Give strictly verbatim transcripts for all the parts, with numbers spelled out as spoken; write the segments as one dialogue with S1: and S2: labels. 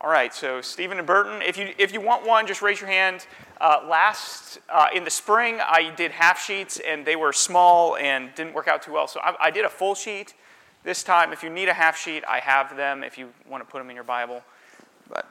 S1: All right, so Stephen and Burton, if you if you want one, just raise your hand. Uh, last, uh, in the spring, I did half sheets, and they were small and didn't work out too well. So I, I did a full sheet. This time, if you need a half sheet, I have them if you want to put them in your Bible. But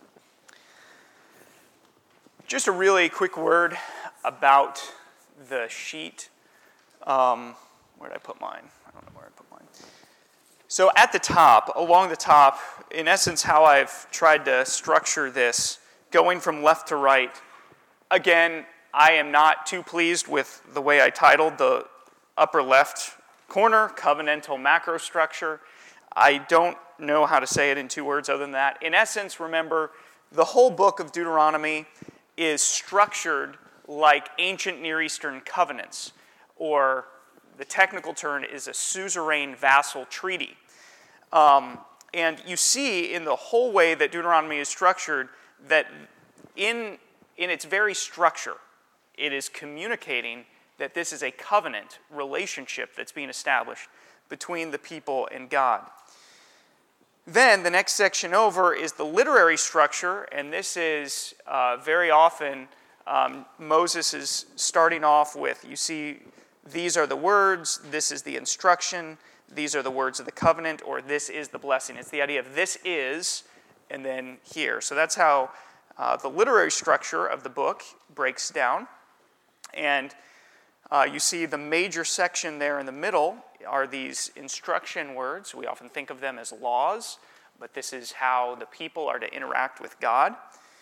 S1: just a really quick word about the sheet. Um, where did I put mine? I don't know where I put mine. So at the top, along the top, in essence, how I've tried to structure this, going from left to right. Again, I am not too pleased with the way I titled the upper left corner, covenantal macrostructure. I don't know how to say it in two words other than that. In essence, remember, the whole book of Deuteronomy is structured like ancient Near Eastern covenants, or the technical term is a suzerain vassal treaty. Um, and you see in the whole way that Deuteronomy is structured that in, in its very structure, it is communicating that this is a covenant relationship that's being established between the people and God. Then the next section over is the literary structure, and this is uh, very often um, Moses is starting off with, you see, these are the words, this is the instruction, these are the words of the covenant, or this is the blessing. It's the idea of this is, and then here. So that's how uh, the literary structure of the book breaks down. And uh, you see the major section there in the middle are these instruction words. We often think of them as laws, but this is how the people are to interact with God.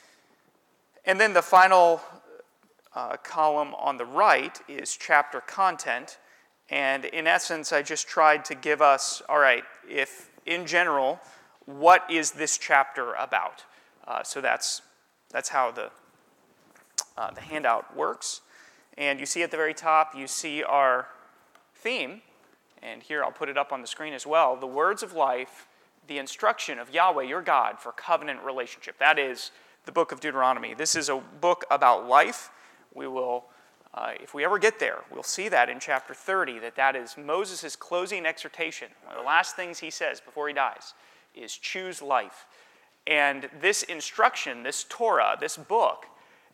S1: And then the final uh, column on the right is chapter content. And in essence, I just tried to give us, all right, if in general, what is this chapter about? Uh, so that's that's how the uh, the handout works. And you see at the very top, you see our theme. And here I'll put it up on the screen as well. The words of life, the instruction of Yahweh, your God, for covenant relationship. That is the book of Deuteronomy. This is a book about life. We will, uh, if we ever get there, we'll see that in chapter thirty, that that is Moses' closing exhortation. One of the last things he says before he dies is choose life. And this instruction, this Torah, this book,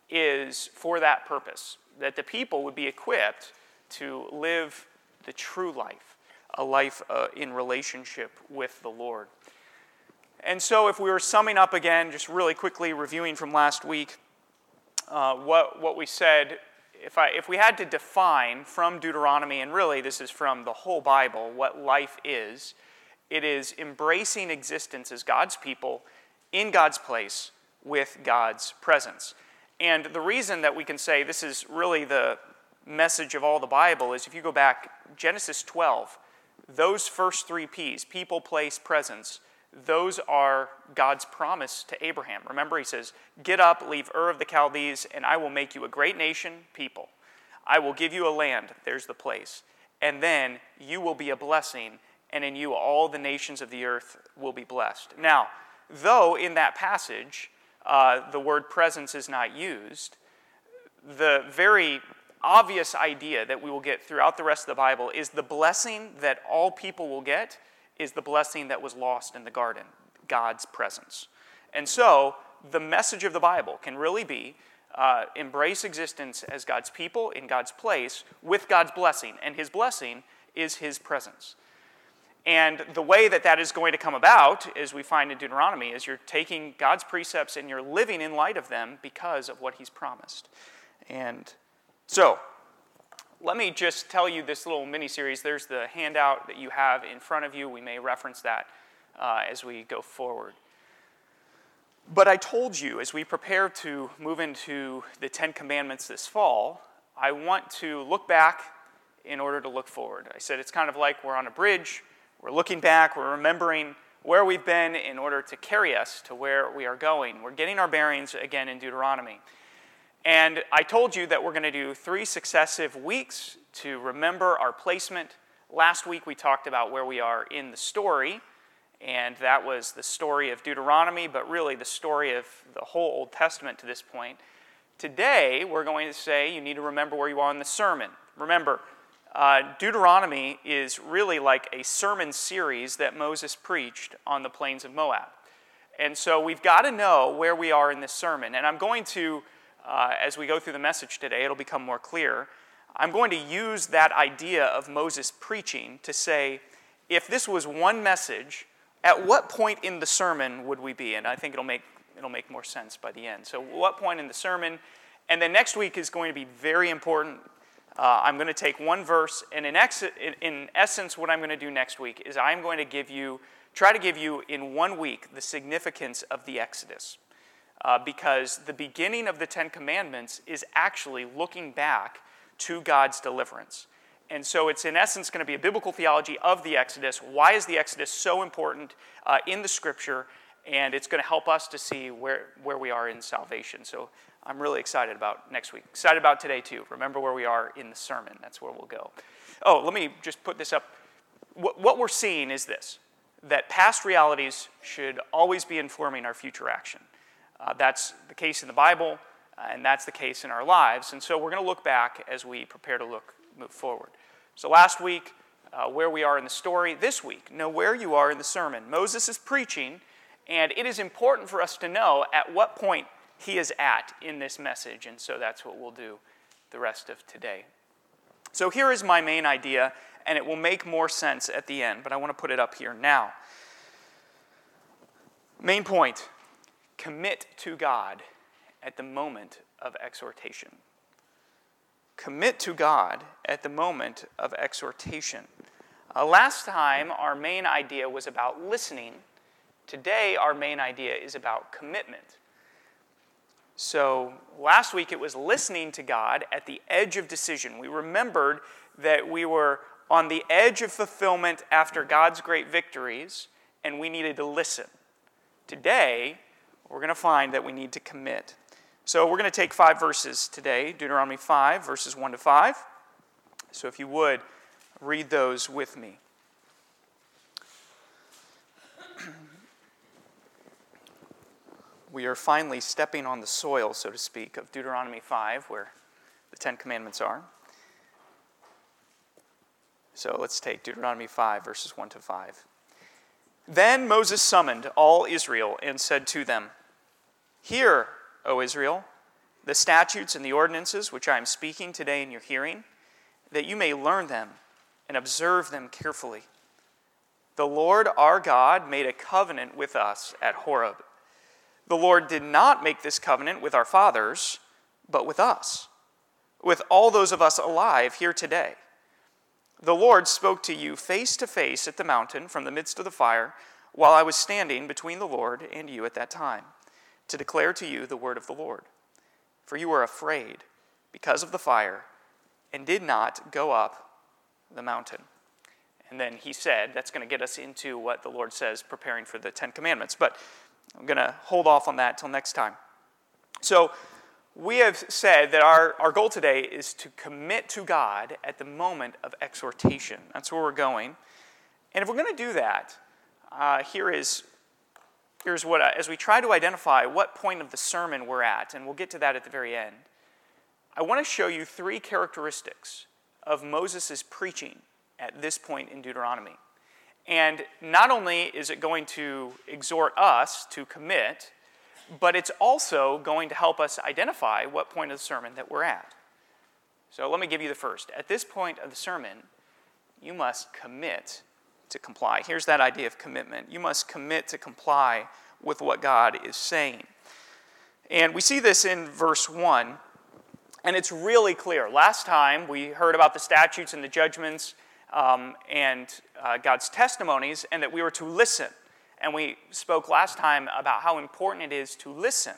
S1: is for that purpose, that the people would be equipped to live the true life, a life uh, in relationship with the Lord. And so if we were summing up again, just really quickly reviewing from last week, uh, what, what we said, if, I, if we had to define from Deuteronomy, and really this is from the whole Bible, what life is, it is embracing existence as God's people in God's place with God's presence. And the reason that we can say this is really the message of all the Bible is if you go back, Genesis twelve, those first three P's, people, place, presence, those are God's promise to Abraham. Remember, he says, get up, leave Ur of the Chaldees, and I will make you a great nation, people. I will give you a land, there's the place. And then you will be a blessing, and in you all the nations of the earth will be blessed. Now, though in that passage, uh, the word presence is not used, the very obvious idea that we will get throughout the rest of the Bible is the blessing that all people will get is the blessing that was lost in the garden, God's presence. And so the message of the Bible can really be uh, embrace existence as God's people in God's place with God's blessing. And his blessing is his presence. And the way that that is going to come about, as we find in Deuteronomy, is you're taking God's precepts and you're living in light of them because of what he's promised. And so, let me just tell you this little mini-series. There's the handout that you have in front of you. We may reference that uh, as we go forward. But I told you, as we prepare to move into the Ten Commandments this fall, I want to look back in order to look forward. I said it's kind of like we're on a bridge. We're looking back. We're remembering where we've been in order to carry us to where we are going. We're getting our bearings again in Deuteronomy. And I told you that we're going to do three successive weeks to remember our placement. Last week we talked about where we are in the story, and that was the story of Deuteronomy, but really the story of the whole Old Testament to this point. Today we're going to say you need to remember where you are in the sermon. Remember, uh, Deuteronomy is really like a sermon series that Moses preached on the plains of Moab. And so we've got to know where we are in this sermon. And I'm going to, uh, as we go through the message today, it'll become more clear. I'm going to use that idea of Moses preaching to say, if this was one message, at what point in the sermon would we be? And I think it'll make it'll make more sense by the end. So what point in the sermon? And then next week is going to be very important. Uh, I'm going to take one verse, and in, ex- in, in essence, what I'm going to do next week is I'm going to give you, try to give you in one week the significance of the Exodus. Uh, because the beginning of the Ten Commandments is actually looking back to God's deliverance. And so it's in essence going to be a biblical theology of the Exodus. Why is the Exodus so important uh, in the Scripture? And it's going to help us to see where, where we are in salvation. So I'm really excited about next week. Excited about today, too. Remember where we are in the sermon. That's where we'll go. Oh, let me just put this up. What, what we're seeing is this, that past realities should always be informing our future action. Uh, that's the case in the Bible, uh, and that's the case in our lives. And so we're going to look back as we prepare to look move forward. So last week, uh, where we are in the story. This week, know where you are in the sermon. Moses is preaching, and it is important for us to know at what point he is at in this message, and so that's what we'll do the rest of today. So here is my main idea, and it will make more sense at the end, but I want to put it up here now. Main point, commit to God at the moment of exhortation. Commit to God at the moment of exhortation. Uh, last time, our main idea was about listening. Today, our main idea is about commitment. So last week, it was listening to God at the edge of decision. We remembered that we were on the edge of fulfillment after God's great victories, and we needed to listen. Today, we're going to find that we need to commit. So we're going to take five verses today, Deuteronomy five, verses one to five. So if you would, read those with me. We are finally stepping on the soil, so to speak, of Deuteronomy five, where the Ten Commandments are. So let's take Deuteronomy five, verses one to five. Then Moses summoned all Israel and said to them, "Hear, O Israel, the statutes and the ordinances which I am speaking today in your hearing, that you may learn them and observe them carefully. The Lord our God made a covenant with us at Horeb. The Lord did not make this covenant with our fathers, but with us, with all those of us alive here today. The Lord spoke to you face to face at the mountain from the midst of the fire, while I was standing between the Lord and you at that time, to declare to you the word of the Lord. For you were afraid because of the fire, and did not go up the mountain." And then he said, that's going to get us into what the Lord says, preparing for the Ten Commandments. But I'm going to hold off on that till next time. So we have said that our, our goal today is to commit to God at the moment of exhortation. That's where we're going. And if we're going to do that, uh, here is here's what, I, as we try to identify what point of the sermon we're at, and we'll get to that at the very end, I want to show you three characteristics of Moses' preaching at this point in Deuteronomy. And not only is it going to exhort us to commit, but it's also going to help us identify what point of the sermon that we're at. So let me give you the first. At this point of the sermon, you must commit to comply. Here's that idea of commitment. You must commit to comply with what God is saying. And we see this in verse one, and it's really clear. Last time we heard about the statutes and the judgments um, and uh, God's testimonies, and that we were to listen. And we spoke last time about how important it is to listen.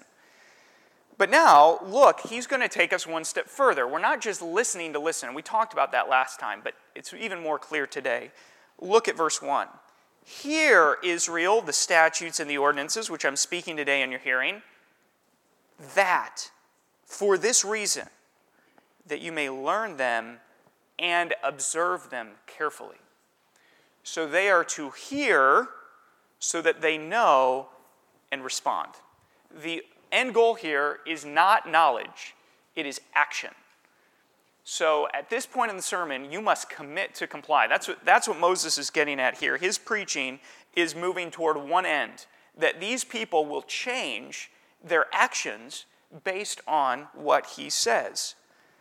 S1: But now, look, he's going to take us one step further. We're not just listening to listen. We talked about that last time, but it's even more clear today. Look at verse one. "Hear, Israel, the statutes and the ordinances which I'm speaking today in your hearing, that for this reason, that you may learn them and observe them carefully." So they are to hear so that they know and respond. The end goal here is not knowledge, it is action. So at this point in the sermon, you must commit to comply. That's what, that's what Moses is getting at here. His preaching is moving toward one end. that these people will change their actions based on what he says.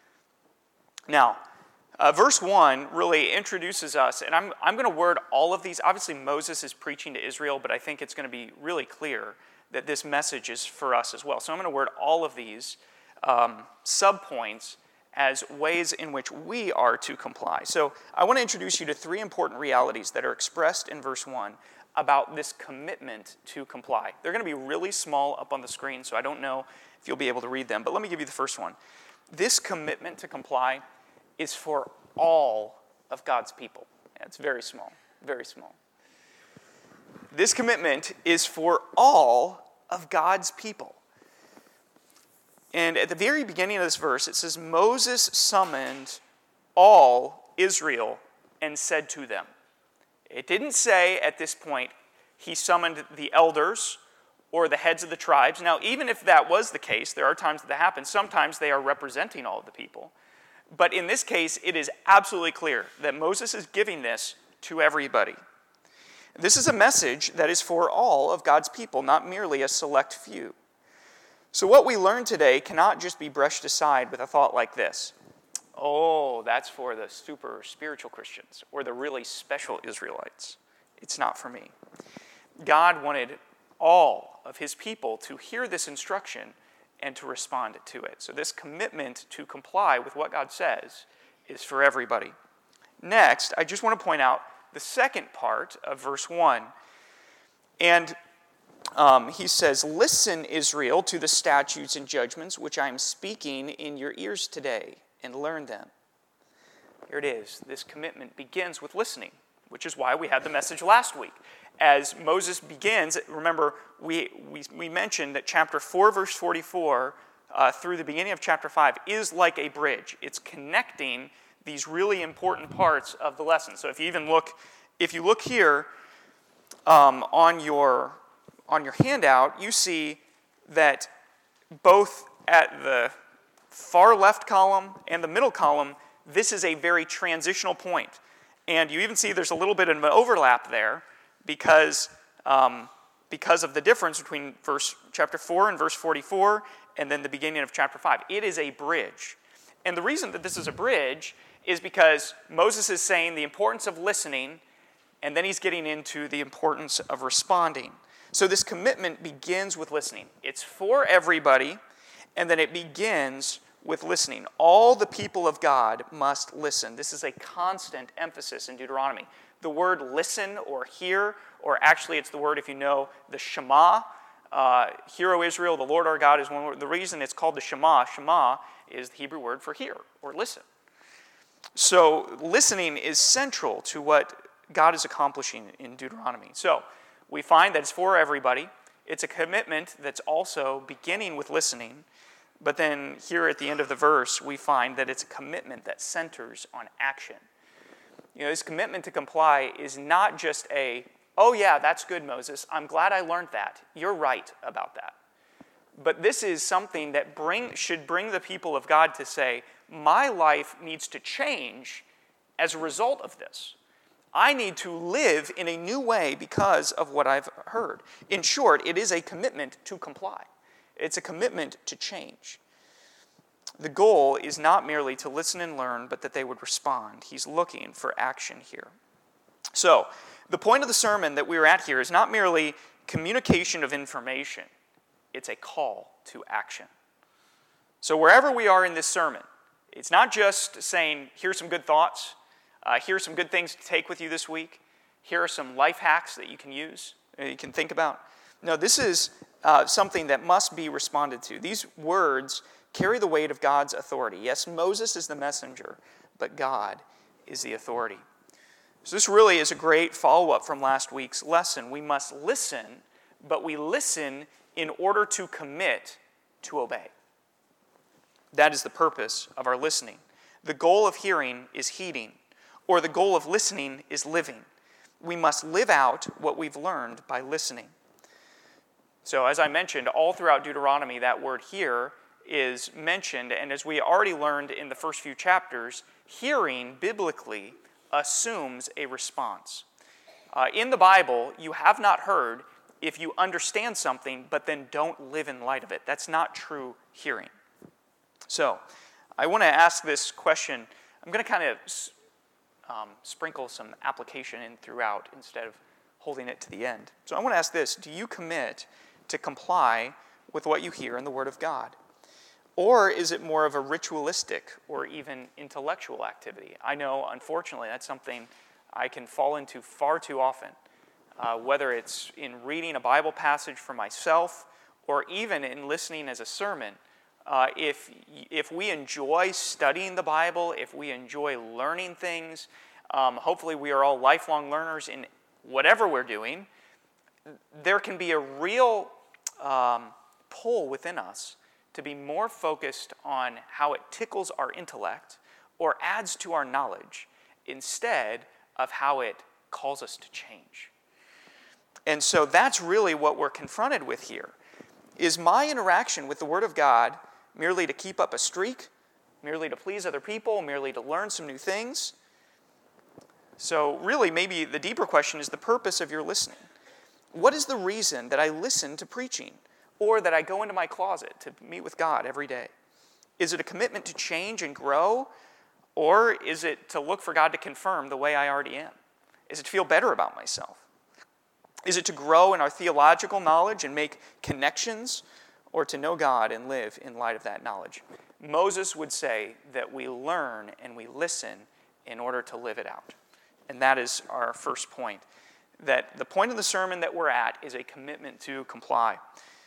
S1: Now, uh, verse one really introduces us, and I'm, I'm going to word all of these. Obviously, Moses is preaching to Israel, but I think it's going to be really clear that this message is for us as well. So I'm going to word all of these um, subpoints as ways in which we are to comply. So I want to introduce you to three important realities that are expressed in verse one about this commitment to comply. They're going to be really small up on the screen, so I don't know if you'll be able to read them, but let me give you the first one. This commitment to comply is for all of God's people. It's very small, very small. This commitment is for all of God's people. And at the very beginning of this verse, it says, Moses summoned all Israel and said to them. It didn't say at this point he summoned the elders or the heads of the tribes. Now, even if that was the case, there are times that that happens. Sometimes they are representing all of the people. But in this case, it is absolutely clear that Moses is giving this to everybody. This is a message that is for all of God's people, not merely a select few. So what we learn today cannot just be brushed aside with a thought like this. Oh, that's for the super spiritual Christians or the really special Israelites. It's not for me. God wanted all of his people to hear this instruction and to respond to it. So this commitment to comply with what God says is for everybody. Next, I just want to point out the second part of verse one. And um, he says, Listen, Israel, to the statutes and judgments which I am speaking in your ears today, and learn them. Here it is. This commitment begins with listening, which is why we had the message last week. As Moses begins, remember, we, we, we mentioned that chapter four, verse forty-four, uh, through the beginning of chapter five, is like a bridge. It's connecting these really important parts of the lesson. So if you even look, if you look here um, on your on your handout, you see that both at the far left column and the middle column, this is a very transitional point. And you even see there's a little bit of an overlap there because, um, because of the difference between verse chapter four and verse forty-four and then the beginning of chapter five. It is a bridge. And the reason that this is a bridge is because Moses is saying the importance of listening, and then he's getting into the importance of responding. So this commitment begins with listening. It's for everybody, and then it begins with listening. All the people of God must listen. This is a constant emphasis in Deuteronomy. The word listen or hear, or actually it's the word, if you know, the Shema. Uh, Hear, O Israel, the Lord our God is one word. The reason it's called the Shema, Shema is the Hebrew word for hear or listen. So listening is central to what God is accomplishing in Deuteronomy. So we find that it's for everybody. It's a commitment that's also beginning with listening. But then here at the end of the verse, we find that it's a commitment that centers on action. You know, this commitment to comply is not just a, oh yeah, that's good, Moses. I'm glad I learned that. You're right about that. But this is something that bring, should bring the people of God to say, my life needs to change as a result of this. I need to live in a new way because of what I've heard. In short, it is a commitment to comply. It's a commitment to change. The goal is not merely to listen and learn, but that they would respond. He's looking for action here. So, the point of the sermon that we're at here is not merely communication of information. It's a call to action. So wherever we are in this sermon, it's not just saying, here's some good thoughts, uh, here's some good things to take with you this week, here are some life hacks that you can use, uh, you can think about. No, this is uh, something that must be responded to. These words carry the weight of God's authority. Yes, Moses is the messenger, but God is the authority. So this really is a great follow-up from last week's lesson. We must listen, but we listen in order to commit to obey. That is the purpose of our listening. The goal of hearing is heeding, or the goal of listening is living. We must live out what we've learned by listening. So as I mentioned, all throughout Deuteronomy, that word hear is mentioned, and as we already learned in the first few chapters, hearing biblically assumes a response. Uh, in the Bible, you have not heard if you understand something but then don't live in light of it. That's not true hearing. So I want to ask this question. I'm going to kind of um, sprinkle some application in throughout instead of holding it to the end. So I want to ask this. Do you commit to comply with what you hear in the Word of God? Or is it more of a ritualistic or even intellectual activity? I know, unfortunately, that's something I can fall into far too often, uh, whether it's in reading a Bible passage for myself or even in listening as a sermon. Uh, if, if we enjoy studying the Bible, if we enjoy learning things, um, hopefully we are all lifelong learners in whatever we're doing, there can be a real um, pull within us to be more focused on how it tickles our intellect or adds to our knowledge instead of how it calls us to change. And so that's really what we're confronted with here. Is my interaction with the Word of God merely to keep up a streak, merely to please other people, merely to learn some new things? So really, maybe the deeper question is the purpose of your listening. What is the reason that I listen to preaching or that I go into my closet to meet with God every day? Is it a commitment to change and grow, or is it to look for God to confirm the way I already am? Is it to feel better about myself? Is it to grow in our theological knowledge and make connections, or to know God and live in light of that knowledge? Moses would say that we learn and we listen in order to live it out. And that is our first point, that the point of the sermon that we're at is a commitment to comply.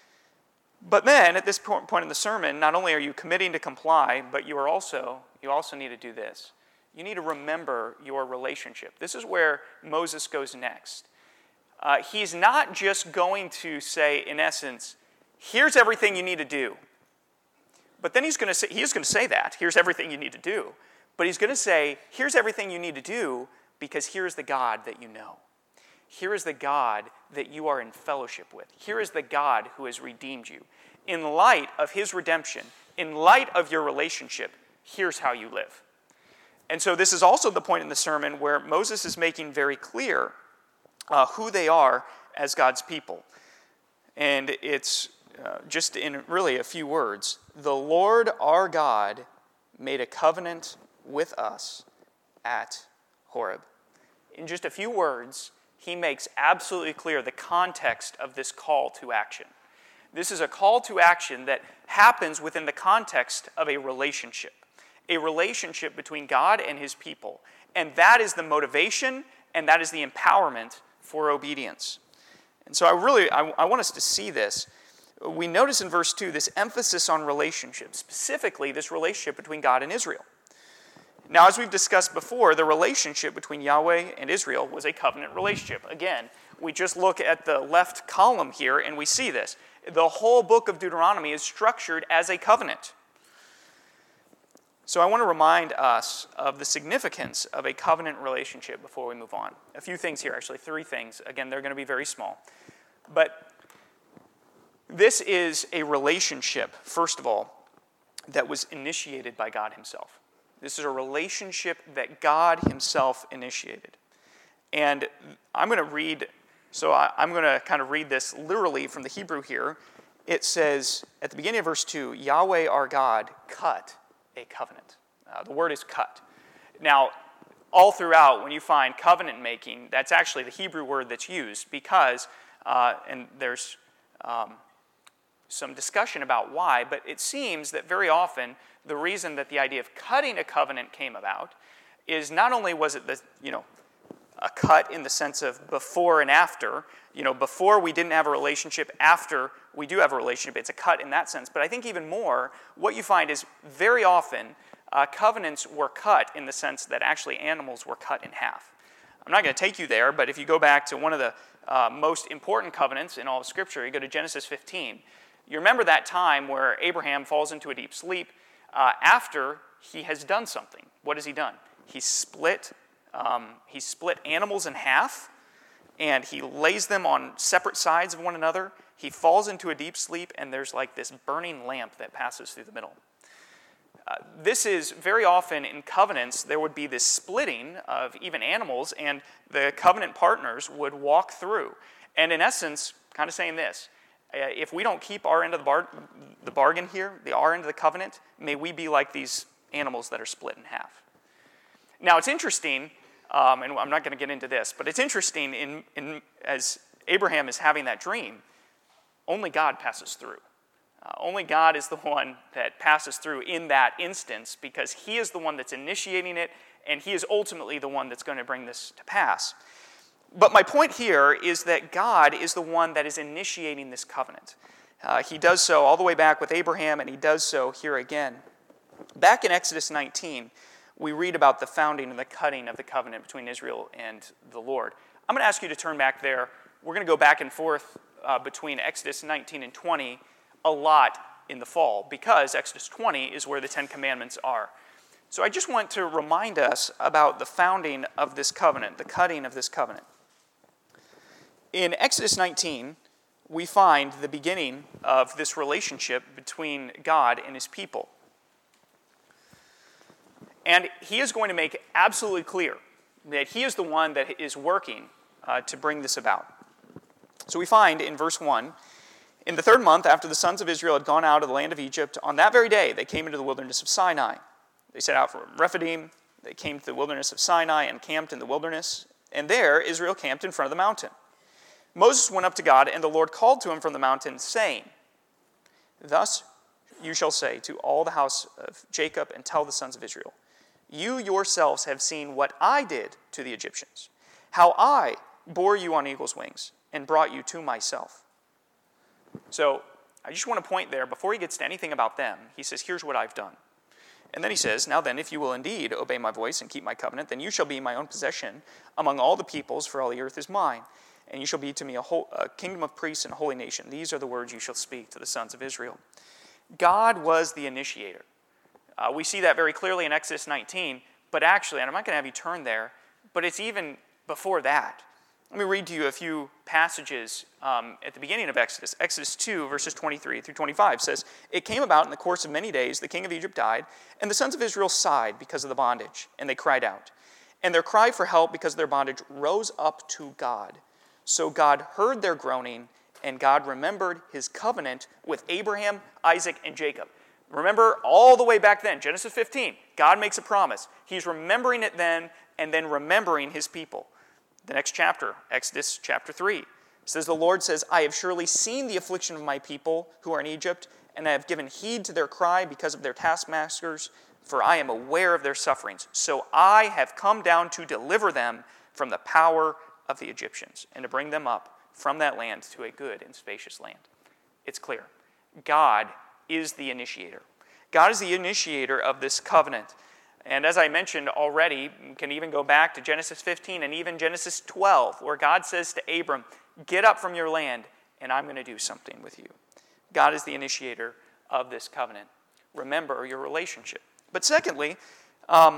S1: But then, at this point in the sermon, not only are you committing to comply, but you are also you also need to do this. You need to remember your relationship. This is where Moses goes next. Uh, he's not just going to say, in essence, here's everything you need to do. But then he's going to say, he is going to say that, here's everything you need to do. But he's going to say, here's everything you need to do because here's the God that you know. Here is the God that you are in fellowship with. Here is the God who has redeemed you. In light of his redemption, in light of your relationship, here's how you live. And so this is also the point in the sermon where Moses is making very clear uh, who they are as God's people. And it's uh, just in really a few words. The Lord our God made a covenant with us at Horeb. In just a few words, he makes absolutely clear the context of this call to action. This is a call to action that happens within the context of a relationship, a relationship between God and his people. And that is the motivation and that is the empowerment for obedience. And so I really, I, I want us to see this. We notice in verse two this emphasis on relationship, specifically this relationship between God and Israel. Now, as we've discussed before, the relationship between Yahweh and Israel was a covenant relationship. Again, we just look at the left column here and we see this. The whole book of Deuteronomy is structured as a covenant. So I want to remind us of the significance of a covenant relationship before we move on. A few things here, actually, three things. Again, they're going to be very small. But this is a relationship, first of all, that was initiated by God himself. This is a relationship that God himself initiated. And I'm going to read, so I, I'm going to kind of read this literally from the Hebrew here. It says, at the beginning of verse two, Yahweh our God cut a covenant. Uh, the word is cut. Now, all throughout, when you find covenant making, that's actually the Hebrew word that's used because, uh, and there's um, some discussion about why, but it seems that very often the reason that the idea of cutting a covenant came about is not only was it the, you know, a cut in the sense of before and after, you know, before we didn't have a relationship, after we do have a relationship, it's a cut in that sense. But I think even more, what you find is very often uh, covenants were cut in the sense that actually animals were cut in half. I'm not going to take you there, but if you go back to one of the uh, most important covenants in all of Scripture, you go to Genesis fifteen, you remember that time where Abraham falls into a deep sleep uh, after he has done something. What has he done? He split, um, he split animals in half, and he lays them on separate sides of one another. He falls into a deep sleep, and there's like this burning lamp that passes through the middle. Uh, this is very often in covenants, there would be this splitting of even animals, and the covenant partners would walk through. And in essence, kind of saying this: uh, if we don't keep our end of the, bar- the bargain here, the our end of the covenant, may we be like these animals that are split in half. Now, it's interesting, um, and I'm not going to get into this, but it's interesting in, in as Abraham is having that dream, only God passes through. Uh, only God is the one that passes through in that instance, because he is the one that's initiating it, and he is ultimately the one that's going to bring this to pass. But my point here is that God is the one that is initiating this covenant. Uh, he does so all the way back with Abraham, and he does so here again. Back in Exodus nineteen, we read about the founding and the cutting of the covenant between Israel and the Lord. I'm going to ask you to turn back there. We're going to go back and forth uh, between Exodus nineteen and twenty a lot in the fall, because Exodus twenty is where the Ten Commandments are. So I just want to remind us about the founding of this covenant, the cutting of this covenant. In Exodus nineteen, we find the beginning of this relationship between God and his people. And he is going to make absolutely clear that he is the one that is working uh, to bring this about. So we find in verse one, in the third month after the sons of Israel had gone out of the land of Egypt, on that very day they came into the wilderness of Sinai. They set out from Rephidim, they came to the wilderness of Sinai and camped in the wilderness, and there Israel camped in front of the mountain. Moses went up to God, and the Lord called to him from the mountain, saying, "Thus you shall say to all the house of Jacob and tell the sons of Israel, you yourselves have seen what I did to the Egyptians, how I bore you on eagle's wings and brought you to myself." So I just want to point there, before he gets to anything about them, he says, here's what I've done. And then he says, now then, if you will indeed obey my voice and keep my covenant, then you shall be my own possession among all the peoples, for all the earth is mine. And you shall be to me a, whole, a kingdom of priests and a holy nation. These are the words you shall speak to the sons of Israel. God was the initiator. Uh, we see that very clearly in Exodus nineteen, but actually, and I'm not going to have you turn there, but it's even before that. Let me read to you a few passages um, at the beginning of Exodus. Exodus two, verses twenty-three through twenty-five says, "It came about in the course of many days, the king of Egypt died, and the sons of Israel sighed because of the bondage, and they cried out. And their cry for help because of their bondage rose up to God. So God heard their groaning, and God remembered his covenant with Abraham, Isaac, and Jacob." Remember, all the way back then, Genesis fifteen, God makes a promise. He's remembering it then, and then remembering his people. The next chapter, Exodus chapter three, says, "The Lord says, I have surely seen the affliction of my people who are in Egypt, and I have given heed to their cry because of their taskmasters, for I am aware of their sufferings. So I have come down to deliver them from the power of the Egyptians, and to bring them up from that land to a good and spacious land." It's clear. God is the initiator. God is the initiator of this covenant. And as I mentioned already, you can even go back to Genesis fifteen and even Genesis twelve, where God says to Abram, "Get up from your land, and I'm going to do something with you." God is the initiator of this covenant. Remember your relationship. But secondly, um,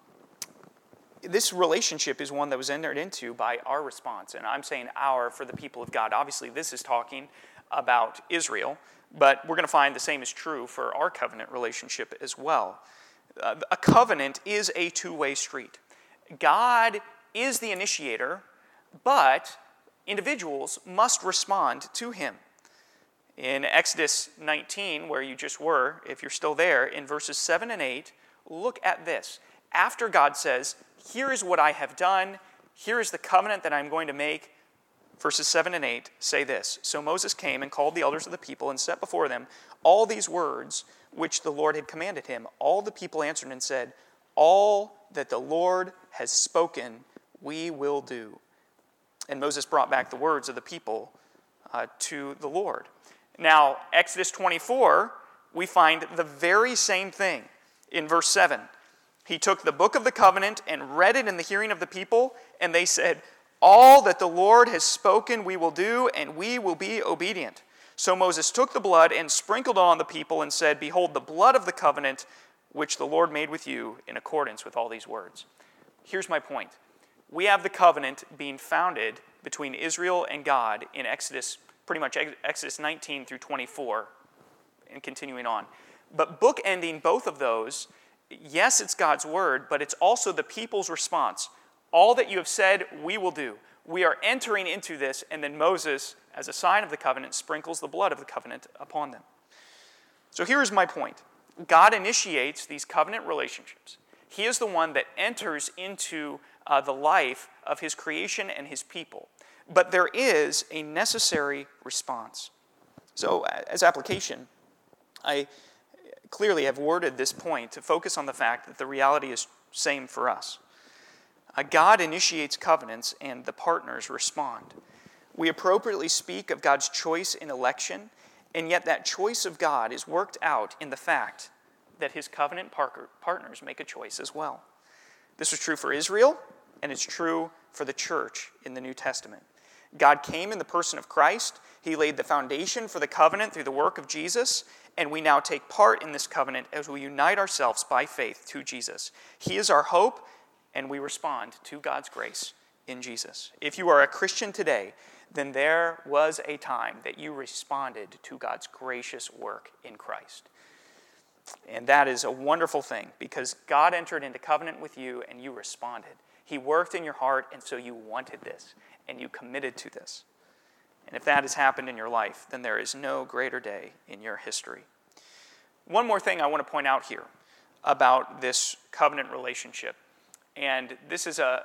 S1: this relationship is one that was entered into by our response. And I'm saying our for the people of God. Obviously, this is talking about Israel, but we're going to find the same is true for our covenant relationship as well. Uh, a covenant is a two-way street. God is the initiator, but individuals must respond to him. In Exodus nineteen, where you just were, if you're still there, in verses seven and eight, look at this. After God says, "Here is what I have done, here is the covenant that I'm going to make," verses seven and eight say this: "So Moses came and called the elders of the people and set before them all these words which the Lord had commanded him. All the people answered and said, 'All that the Lord has spoken, we will do.' And Moses brought back the words of the people uh, to the Lord." Now, Exodus twenty-four, we find the very same thing in verse seven. "He took the book of the covenant and read it in the hearing of the people, and they said, 'All that the Lord has spoken we will do, and we will be obedient.' So Moses took the blood and sprinkled it on the people and said, 'Behold, the blood of the covenant which the Lord made with you in accordance with all these words.'" Here's my point. We have the covenant being founded between Israel and God in Exodus, pretty much Exodus nineteen through twenty-four, and continuing on. But bookending both of those, yes, it's God's word, but it's also the people's response. "All that you have said, we will do." We are entering into this, and then Moses, as a sign of the covenant, sprinkles the blood of the covenant upon them. So here's my point. God initiates these covenant relationships. He is the one that enters into uh, the life of his creation and his people. But there is a necessary response. So as application, I clearly have worded this point to focus on the fact that the reality is same for us. Uh, God initiates covenants and the partners respond. We appropriately speak of God's choice in election, and yet that choice of God is worked out in the fact that his covenant par- partners make a choice as well. This was true for Israel, and it's true for the church in the New Testament. God came in the person of Christ. He laid the foundation for the covenant through the work of Jesus, and we now take part in this covenant as we unite ourselves by faith to Jesus. He is our hope, and we respond to God's grace in Jesus. If you are a Christian today, then there was a time that you responded to God's gracious work in Christ. And that is a wonderful thing, because God entered into covenant with you and you responded. He worked in your heart, and so you wanted this, and you committed to this. And if that has happened in your life, then there is no greater day in your history. One more thing I want to point out here about this covenant relationship. And this is a,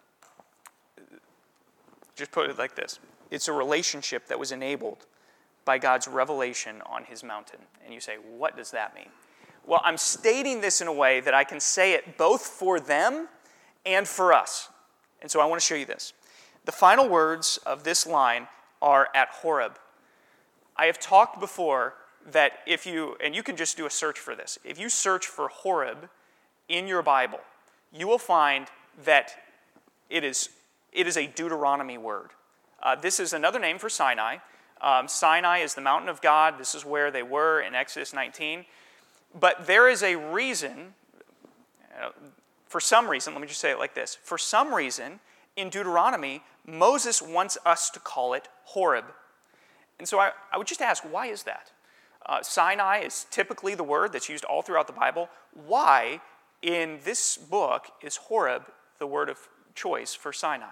S1: just put it like this. It's a relationship that was enabled by God's revelation on his mountain. And you say, what does that mean? Well, I'm stating this in a way that I can say it both for them and for us. And so I want to show you this. The final words of this line are at Horeb. I have talked before that if you, and you can just do a search for this, if you search for Horeb in your Bible, you will find that it is, it is a Deuteronomy word. Uh, this is another name for Sinai. Um, Sinai is the mountain of God. This is where they were in Exodus nineteen. But there is a reason, uh, for some reason, let me just say it like this. For some reason, in Deuteronomy, Moses wants us to call it Horeb. And so I, I would just ask, why is that? Uh, Sinai is typically the word that's used all throughout the Bible. Why, in this book, is Horeb the word of choice for Sinai?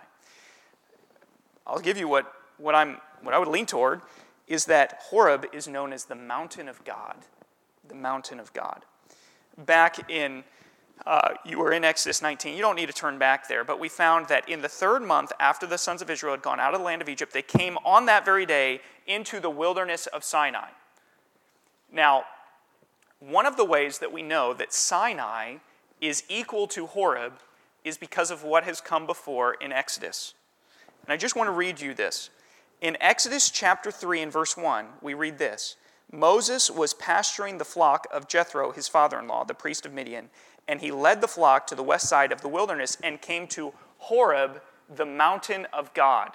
S1: I'll give you what, what, I'm, what I would lean toward, is that Horeb is known as the mountain of God. The mountain of God. Back in, uh, you were in Exodus nineteen. You don't need to turn back there, but we found that in the third month after the sons of Israel had gone out of the land of Egypt, they came on that very day into the wilderness of Sinai. Now, one of the ways that we know that Sinai is equal to Horeb is because of what has come before in Exodus. And I just want to read you this. In Exodus chapter three and verse one, we read this. Moses was pasturing the flock of Jethro, his father-in-law, the priest of Midian, and he led the flock to the west side of the wilderness and came to Horeb, the mountain of God.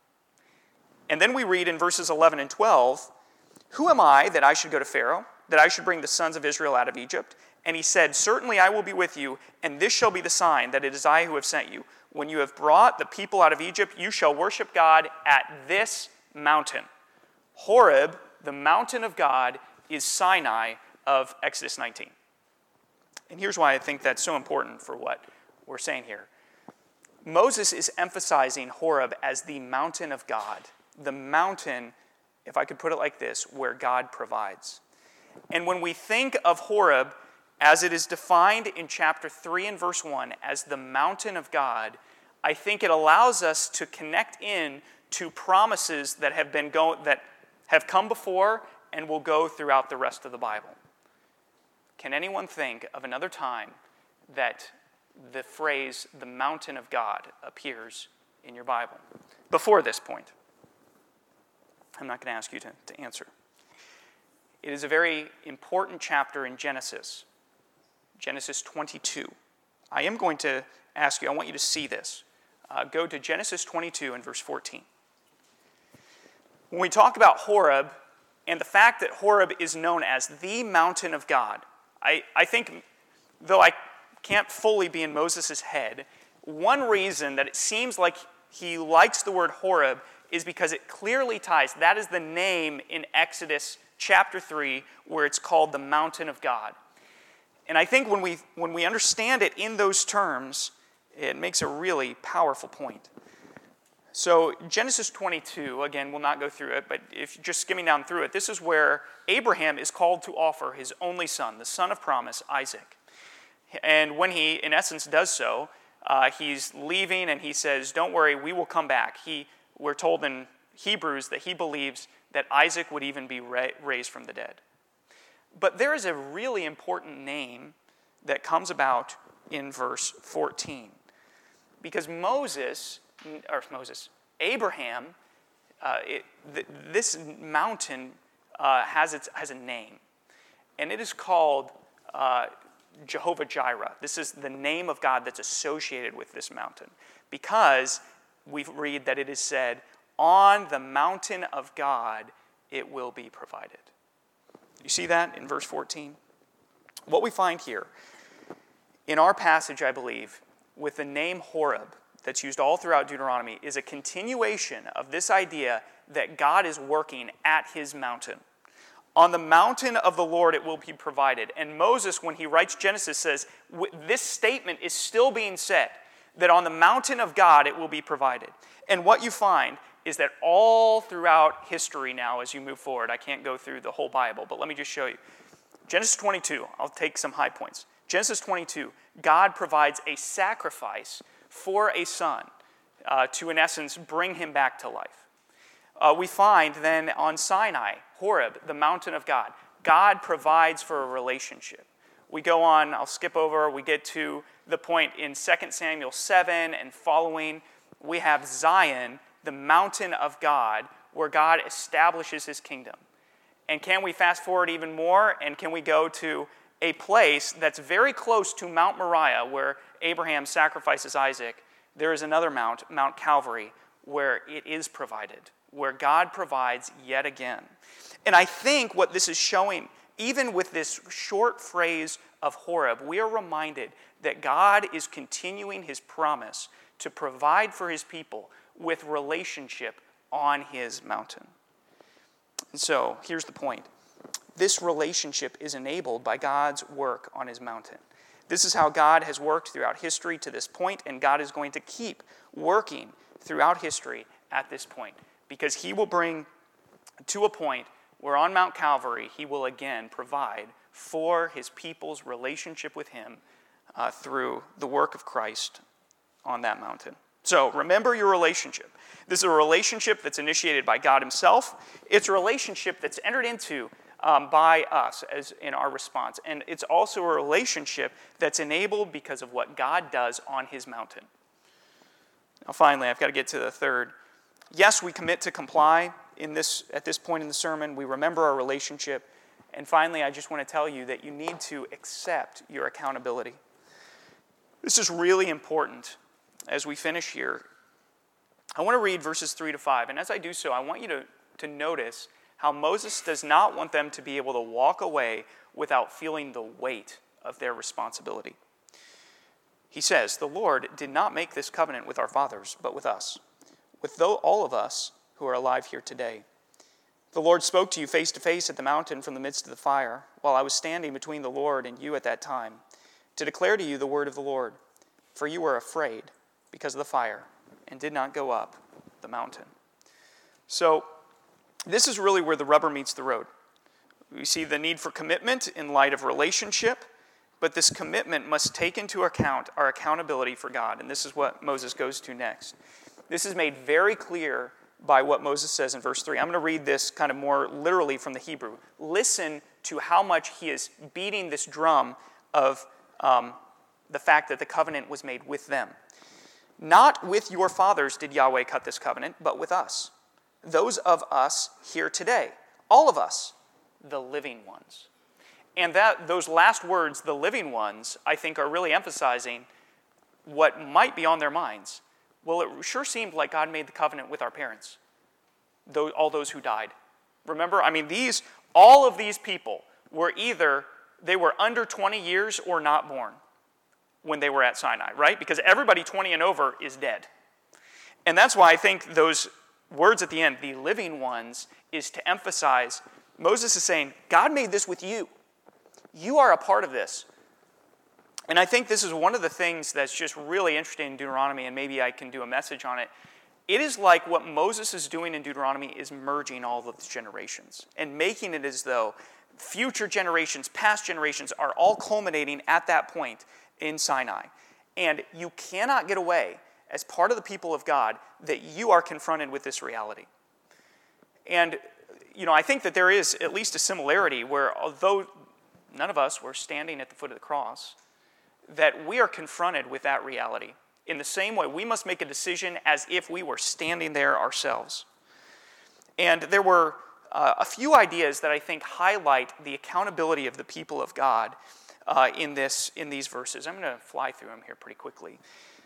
S1: And then we read in verses eleven and twelve, who am I that I should go to Pharaoh, that I should bring the sons of Israel out of Egypt? And he said, certainly I will be with you, and this shall be the sign that it is I who have sent you. When you have brought the people out of Egypt, you shall worship God at this mountain. Horeb, the mountain of God, is Sinai of Exodus nineteen. And here's why I think that's so important for what we're saying here. Moses is emphasizing Horeb as the mountain of God, the mountain, if I could put it like this, where God provides. And when we think of Horeb as it is defined in chapter three and verse one as the mountain of God, I think it allows us to connect in to promises that have been go- that have come before and will go throughout the rest of the Bible. Can anyone think of another time that the phrase, the mountain of God, appears in your Bible? Before this point. I'm not going to ask you to, to answer. It is a very important chapter in Genesis, Genesis twenty-two. I am going to ask you, I want you to see this. Uh, go to Genesis twenty-two and verse fourteen. When we talk about Horeb and the fact that Horeb is known as the mountain of God, I, I think, though I can't fully be in Moses' head, one reason that it seems like he likes the word Horeb is because it clearly ties, that is the name in Exodus chapter three where it's called the mountain of God. And I think when we, when we understand it in those terms, it makes a really powerful point. So Genesis twenty-two, again, we'll not go through it, but if you're just skimming down through it, this is where Abraham is called to offer his only son, the son of promise, Isaac. And when he, in essence, does so, uh, he's leaving and he says, don't worry, we will come back. He, we're told in Hebrews that he believes that Isaac would even be ra- raised from the dead. But there is a really important name that comes about in verse fourteen. Because Moses, or Moses, Abraham, uh, it, th- this mountain uh, has, its, has a name. And it is called uh, Jehovah Jireh. This is the name of God that's associated with this mountain. Because we read that it is said, on the mountain of God it will be provided. You see that in verse fourteen? What we find here, in our passage, I believe, with the name Horeb, that's used all throughout Deuteronomy, is a continuation of this idea that God is working at his mountain. On the mountain of the Lord it will be provided. And Moses, when he writes Genesis, says, this statement is still being said, that on the mountain of God it will be provided. And what you find is that all throughout history now, as you move forward, I can't go through the whole Bible, but let me just show you. Genesis twenty-two, I'll take some high points. Genesis twenty-two, God provides a sacrifice for a son uh, to, in essence, bring him back to life. Uh, we find then on Sinai, Horeb, the mountain of God, God provides for a relationship. We go on, I'll skip over, we get to the point in Second Samuel seven and following. We have Zion, the mountain of God, where God establishes his kingdom. And can we fast forward even more, and can we go to a place that's very close to Mount Moriah, where Abraham sacrifices Isaac? There is another mount, Mount Calvary, where it is provided, where God provides yet again. And I think what this is showing, even with this short phrase of Horeb, we are reminded that God is continuing his promise to provide for his people with relationship on his mountain. And so, here's the point. This relationship is enabled by God's work on his mountain. This is how God has worked throughout history to this point, and God is going to keep working throughout history at this point, because he will bring to a point where on Mount Calvary he will again provide for his people's relationship with him uh, through the work of Christ on that mountain. So remember your relationship. This is a relationship that's initiated by God himself. It's a relationship that's entered into um, by us as in our response. And it's also a relationship that's enabled because of what God does on his mountain. Now finally, I've got to get to the third. Yes, we commit to comply in this at this point in the sermon. We remember our relationship. And finally, I just want to tell you that you need to accept your accountability. This is really important as we finish here. I want to read verses three to five. And as I do so, I want you to, to notice how Moses does not want them to be able to walk away without feeling the weight of their responsibility. He says, "The Lord did not make this covenant with our fathers, but with us, with all of us who are alive here today. The Lord spoke to you face to face at the mountain from the midst of the fire, while I was standing between the Lord and you at that time, to declare to you the word of the Lord. For you were afraid because of the fire, and did not go up the mountain." So, this is really where the rubber meets the road. We see the need for commitment in light of relationship, but this commitment must take into account our accountability for God, and this is what Moses goes to next. This is made very clear by what Moses says in verse three. I'm going to read this kind of more literally from the Hebrew. Listen to how much he is beating this drum of um, the fact that the covenant was made with them. "Not with your fathers did Yahweh cut this covenant, but with us, those of us here today, all of us, the living ones." And that those last words, the living ones, I think are really emphasizing what might be on their minds. Well, it sure seemed like God made the covenant with our parents, all those who died. Remember, I mean, these, all of these people were either, they were under twenty years or not born when they were at Sinai, right? Because everybody twenty and over is dead. And that's why I think those words at the end, the living ones, is to emphasize, Moses is saying, God made this with you. You are a part of this. And I think this is one of the things that's just really interesting in Deuteronomy, and maybe I can do a message on it. It is like what Moses is doing in Deuteronomy is merging all of the generations and making it as though future generations, past generations are all culminating at that point in Sinai. And you cannot get away as part of the people of God that you are confronted with this reality. And, you know, I think that there is at least a similarity where although none of us were standing at the foot of the cross, that we are confronted with that reality. In the same way, we must make a decision as if we were standing there ourselves. And there were uh, a few ideas that I think highlight the accountability of the people of God uh, in this in these verses. I'm going to fly through them here pretty quickly.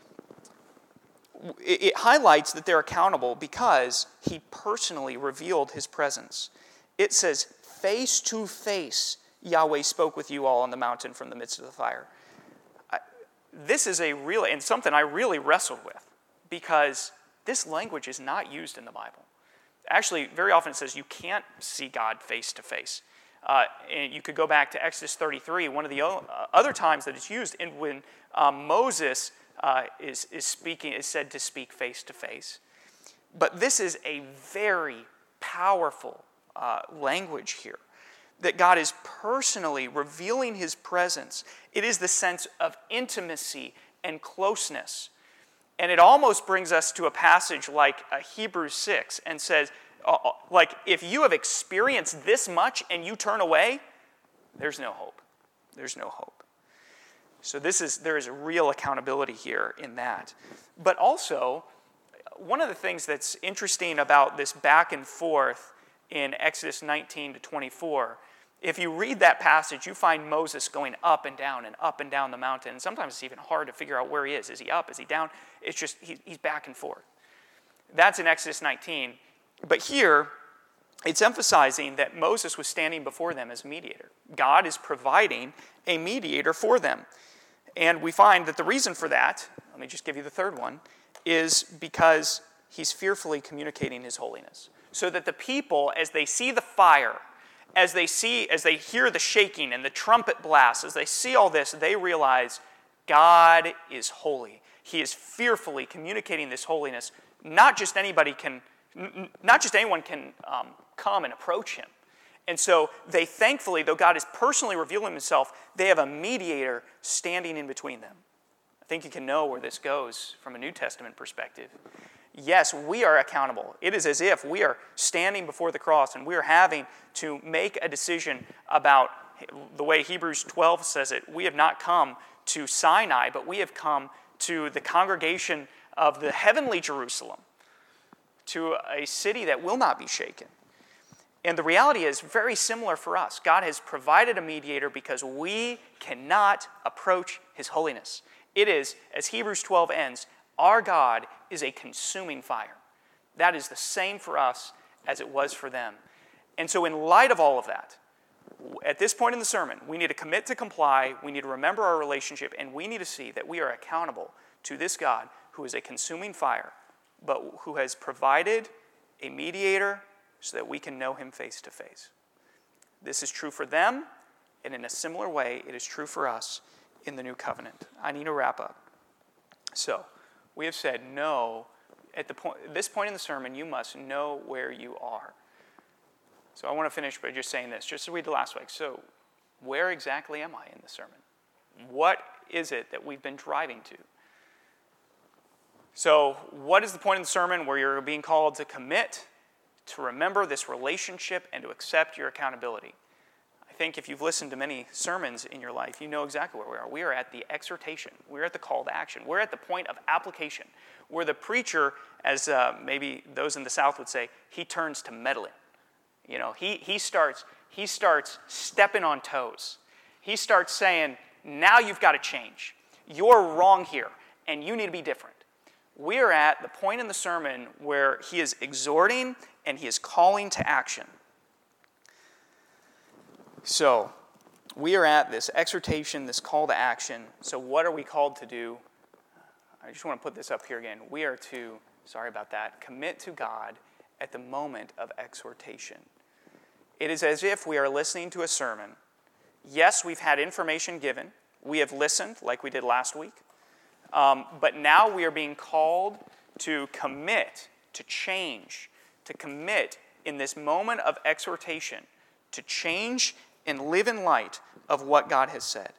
S1: It, it highlights that they're accountable because he personally revealed his presence. It says, face to face, Yahweh spoke with you all on the mountain from the midst of the fire. This is a real, and something I really wrestled with, because this language is not used in the Bible. Actually, very often it says you can't see God face to face. Uh, and you could go back to Exodus thirty-three, one of the other times that it's used, and when um, Moses uh, is, is speaking, is said to speak face to face. But this is a very powerful uh, language here, that God is personally revealing his presence. It is the sense of intimacy and closeness. And it almost brings us to a passage like uh, Hebrews six and says, uh, like, if you have experienced this much and you turn away, there's no hope. There's no hope. So this is there is a real accountability here in that. But also, one of the things that's interesting about this back and forth in Exodus nineteen to twenty-four, if you read that passage, you find Moses going up and down and up and down the mountain. And sometimes it's even hard to figure out where he is. Is he up? Is he down? It's just, he, he's back and forth. That's in Exodus nineteen. But here, it's emphasizing that Moses was standing before them as mediator. God is providing a mediator for them. And we find that the reason for that, let me just give you the third one, is because he's fearfully communicating his holiness. So that the people, as they see the fire, as they see, as they hear the shaking and the trumpet blasts, as they see all this, they realize God is holy. He is fearfully communicating this holiness. Not just anybody can, not just anyone can um, come and approach him. And so they thankfully, though God is personally revealing himself, they have a mediator standing in between them. I think you can know where this goes from a New Testament perspective. Yes, we are accountable. It is as if we are standing before the cross and we are having to make a decision about the way Hebrews twelve says it. We have not come to Sinai, but we have come to the congregation of the heavenly Jerusalem, to a city that will not be shaken. And the reality is very similar for us. God has provided a mediator because we cannot approach his holiness. It is, as Hebrews twelve ends, our God is a consuming fire. That is the same for us as it was for them. And so in light of all of that, at this point in the sermon, we need to commit to comply, we need to remember our relationship, and we need to see that we are accountable to this God who is a consuming fire, but who has provided a mediator so that we can know him face to face. This is true for them, and in a similar way, it is true for us in the new covenant. I need to wrap up. So, we have said, no, at the point, this point in the sermon, you must know where you are. So I want to finish by just saying this, just to read the last week. So where exactly am I in the sermon? What is it that we've been driving to? So what is the point in the sermon where you're being called to commit, to remember this relationship, and to accept your accountability? I think if you've listened to many sermons in your life, you know exactly where we are. We are at the exhortation. We're at the call to action. We're at the point of application, where the preacher, as uh, maybe those in the South would say, he turns to meddling. You know, he he starts he starts stepping on toes. He starts saying, now you've got to change. You're wrong here, and you need to be different. We are at the point in the sermon where he is exhorting and he is calling to action. So, we are at this exhortation, this call to action. So what are we called to do? I just want to put this up here again. We are to, sorry about that, commit to God at the moment of exhortation. It is as if we are listening to a sermon. Yes, we've had information given. We have listened, like we did last week. Um, but now we are being called to commit, to change, to commit in this moment of exhortation, to change and live in light of what God has said.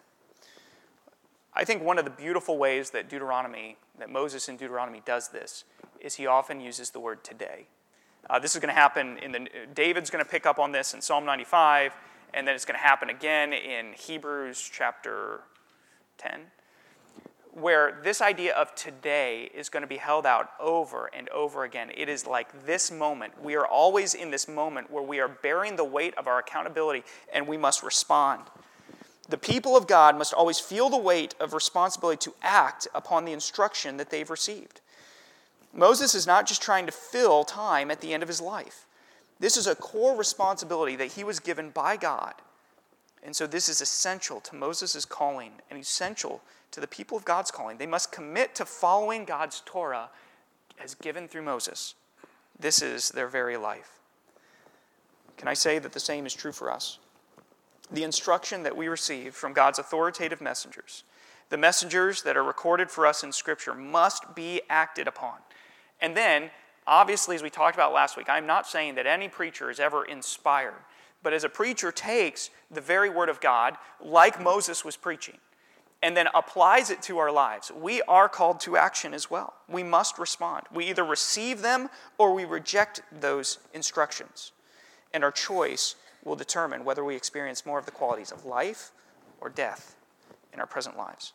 S1: I think one of the beautiful ways that Deuteronomy, that Moses in Deuteronomy does this, is he often uses the word today. Uh, this is going to happen in the, David's going to pick up on this in Psalm ninety-five, and then it's going to happen again in Hebrews chapter ten, where this idea of today is going to be held out over and over again. It is like this moment. We are always in this moment where we are bearing the weight of our accountability, and we must respond. The people of God must always feel the weight of responsibility to act upon the instruction that they've received. Moses is not just trying to fill time at the end of his life. This is a core responsibility that he was given by God. And so this is essential to Moses' calling and essential to the people of God's calling. They must commit to following God's Torah as given through Moses. This is their very life. Can I say that the same is true for us? The instruction that we receive from God's authoritative messengers, the messengers that are recorded for us in Scripture, must be acted upon. And then, obviously, as we talked about last week, I'm not saying that any preacher is ever inspired. But as a preacher takes the very word of God, like Moses was preaching, and then applies it to our lives, we are called to action as well. We must respond. We either receive them or we reject those instructions. And our choice will determine whether we experience more of the qualities of life or death in our present lives.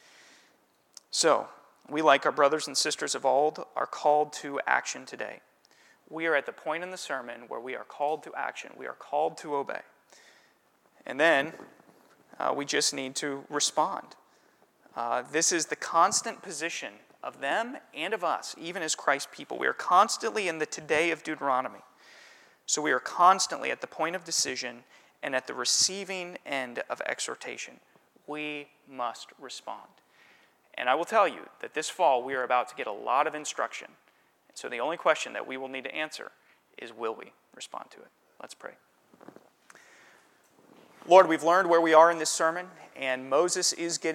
S1: So, we, like our brothers and sisters of old, are called to action today. We are at the point in the sermon where we are called to action. We are called to obey. And then uh, we just need to respond. Uh, this is the constant position of them and of us, even as Christ's people. We are constantly in the today of Deuteronomy. So we are constantly at the point of decision and at the receiving end of exhortation. We must respond. And I will tell you that this fall we are about to get a lot of instruction. So the only question that we will need to answer is, will we respond to it? Let's pray. Lord, we've learned where we are in this sermon, and Moses is getting